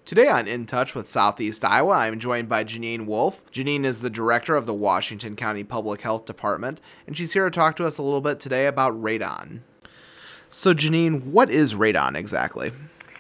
Today on In Touch with Southeast Iowa, I'm joined by Janine Wolf. Janine is the director of the Washington County Public Health Department, and she's here to talk to us a little bit today about radon. So Janine, what is radon exactly?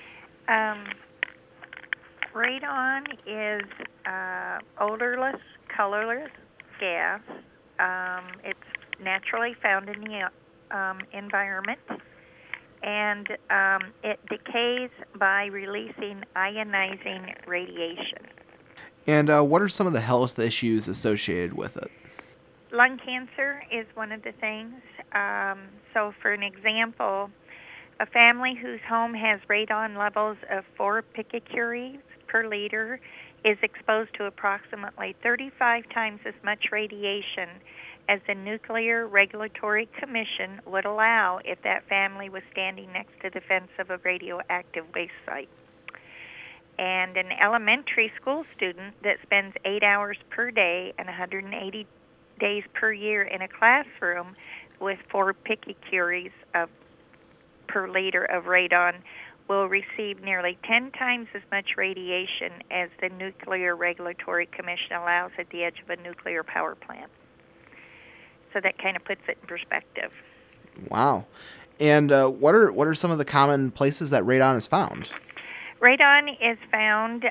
Radon is odorless, colorless gas. It's naturally found in the environment, and it decays by releasing ionizing radiation. And what are some of the health issues associated with it? Lung cancer is one of the things. So for an example, a family whose home has radon levels of 4 picocuries per liter is exposed to approximately 35 times as much radiation as the Nuclear Regulatory Commission would allow if that family was standing next to the fence of a radioactive waste site. And an elementary school student that spends 8 hours per day and 180 days per year in a classroom with 4 picocuries per liter of radon will receive nearly 10 times as much radiation as the Nuclear Regulatory Commission allows at the edge of a nuclear power plant. So that kind of puts it in perspective. Wow. And what are some of the common places that radon is found? Radon is found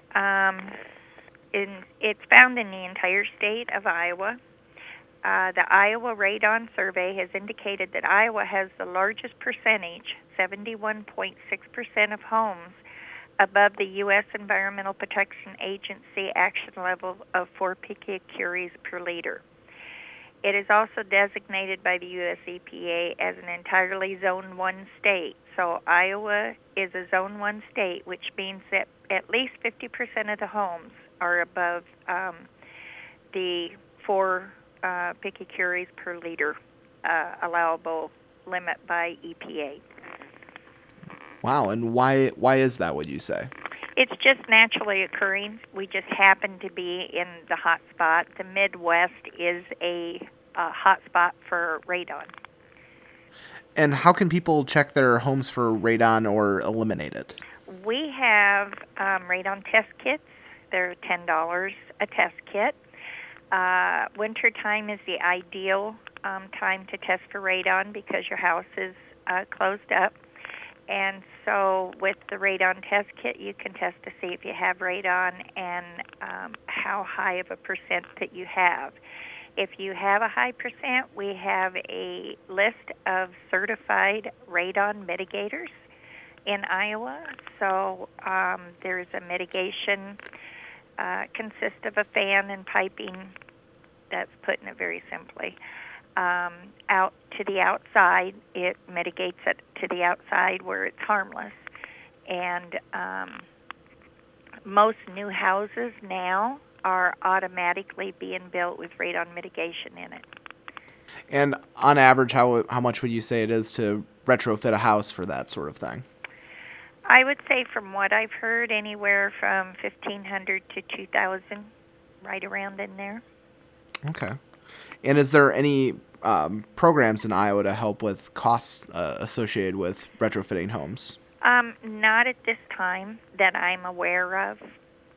it's found in the entire state of Iowa. The Iowa Radon Survey has indicated that Iowa has the largest percentage, 71.6% of homes, above the U.S. Environmental Protection Agency action level of 4 picocuries per liter. It is also designated by the U.S. EPA as an entirely Zone 1 state. So Iowa is a Zone 1 state, which means that at least 50% of the homes are above the 4 picocuries per liter allowable limit by EPA. Wow, and why is that, would you say? It's just naturally occurring. We just happen to be in the hot spot. The Midwest is a hot spot for radon. And how can people check their homes for radon or eliminate it? We have radon test kits. They're $10 a test kit. Winter time is the ideal time to test for radon because your house is closed up. And so with the radon test kit, you can test to see if you have radon and how high of a percent that you have. If you have a high percent, we have a list of certified radon mitigators in Iowa. So there's a mitigation, consists of a fan and piping, that's putting it very simply, out to the outside. It mitigates it to the outside where it's harmless. And most new houses now are automatically being built with radon mitigation in it. And on average, how much would you say it is to retrofit a house for that sort of thing? I would say from what I've heard, anywhere from $1,500 to $2,000, right around in there. Okay. And is there any programs in Iowa to help with costs associated with retrofitting homes? Not at this time that I'm aware of.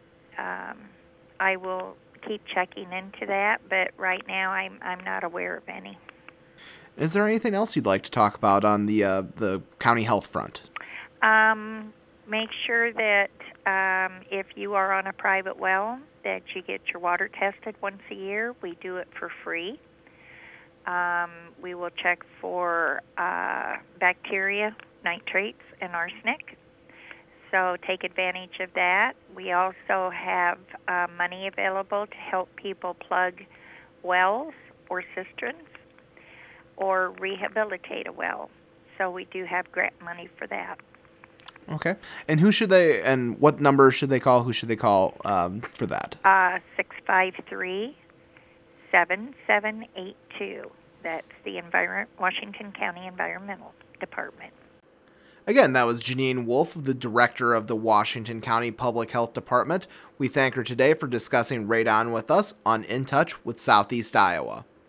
I will keep checking into that, but right now I'm not aware of any. Is there anything else you'd like to talk about on the county health front? Make sure that if you are on a private well, that you get your water tested once a year. We do it for free. We will check for bacteria, nitrates, and arsenic. So take advantage of that. We also have money available to help people plug wells or cisterns or rehabilitate a well. So we do have grant money for that. Okay. And what number should they call? Who should they call for that? 653-7782. That's the Washington County Environmental Department. Again, that was Janine Wolf, the director of the Washington County Public Health Department. We thank her today for discussing radon with us on In Touch with Southeast Iowa.